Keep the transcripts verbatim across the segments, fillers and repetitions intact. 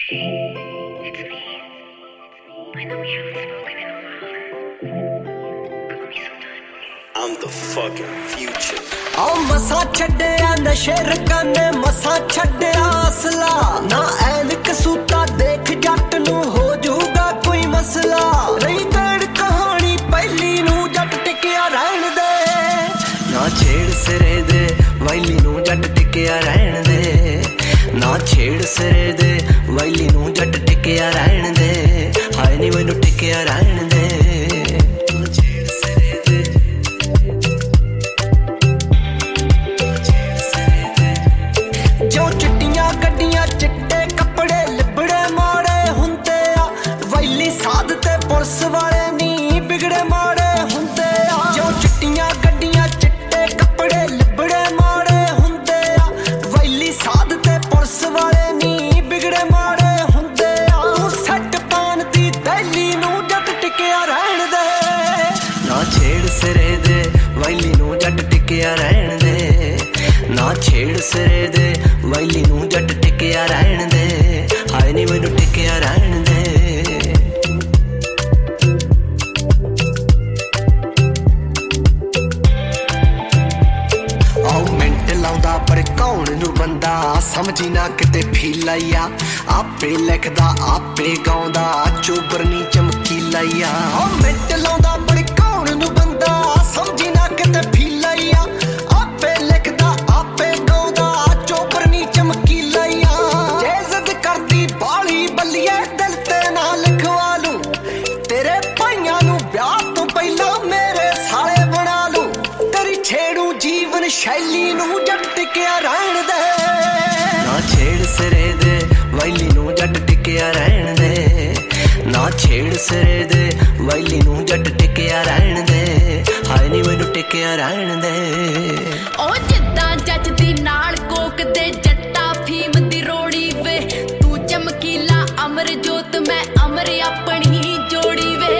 It's me. I know we haven't spoken in a while. Call me sometime. I'm the fucking future. आओ मसा छड्डिया नशे रकाने मसा छड्डिया असला ना ऐनक सूता देख जट नू हो जाऊगा कोई मसला रही गड़ कहानी पहली नू जट टिकिया रहन दे ना छेड़ सिरे दे वैली नू जट टिकिया रहन दे ना छेड़ सिरे दे वैली नू जट टिकिया रहन दे हाय नी मैनू टिकिया रहन दे पुलिस वाले नी बिगड़े माड़े हुंदे आ जो चिट्टियां गड्डियां चिट्टे कपड़े लिबड़े माड़े हुंदे आ वैली साध ते पुलिस वाले नी बिगड़े माड़े हुंदे आ तू सैट पान दी दैली नू जट टिकिया रहन दे ना छेड़ सिरे दे वैली नू जट टिकिया रहन दे ना छेड़ सिरे दे वैली नू जट टिकिया रहन दे हाय नी मैनू टिकिया रहन दे पर कौन नू बंदा समझी ना किते फील आईया आपे लिखदा आपे गाउंदा चोबरनी चमकीला या ओ मिंट लाउंदा पर कौन नू बंदा समझी ना किते फील आईया आपे लिखदा आपे गाउंदा चोबरनी चमकीला या जे जिद करदी बाली बल्लिए दिल ते ना लिखवा लूं तेरे भाइयां नू ब्याह तो पहला मेरे साले बना लूं तेरी छेड़ू जीवन शैली नू जट टिकिया रहन दे ना छेड़ सिरे दे वैली नू जट टिकिया रहन दे ना छेड़ सिरे दे वैली नू जट टिकिया रहन दे हाय नी मैनू टिकिया रहन दे ओ जिद्दां जज दी नाल कोक दे जट्टा फीम दी रोड़ी वे तू चमकीला अमर जोत मैं अमर अपनी जोड़ी वे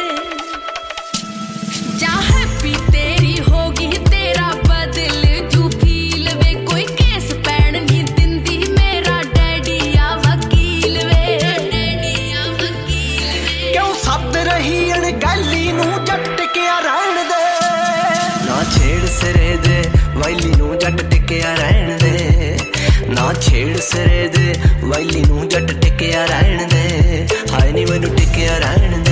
चाहे पी तेरी होगी तेरा बदल जू फील वे कोई केस पैण नहीं दिंदी मेरा डैडी आ वकील वे डैडी आ वकील वे क्यों सद रही अणगैली नू जट टिकिया रहन दे ना छेड़ सिरे दे वैली नू जट टिकिया रहन दे ना छेड़ सिरे दे वैली नू जट टिकिया रहन दे हाय नी मैनू टिकिया रहन दे